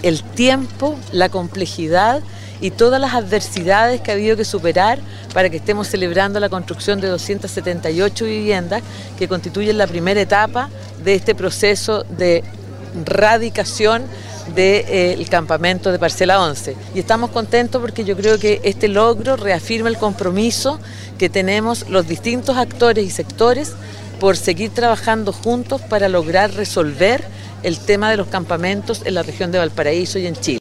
el tiempo, la complejidad y todas las adversidades que ha habido que superar para que estemos celebrando la construcción de 278 viviendas que constituyen la primera etapa de este proceso de radicación del campamento de Parcela 11. Y estamos contentos porque yo creo que este logro reafirma el compromiso que tenemos los distintos actores y sectores por seguir trabajando juntos para lograr resolver el tema de los campamentos en la región de Valparaíso y en Chile.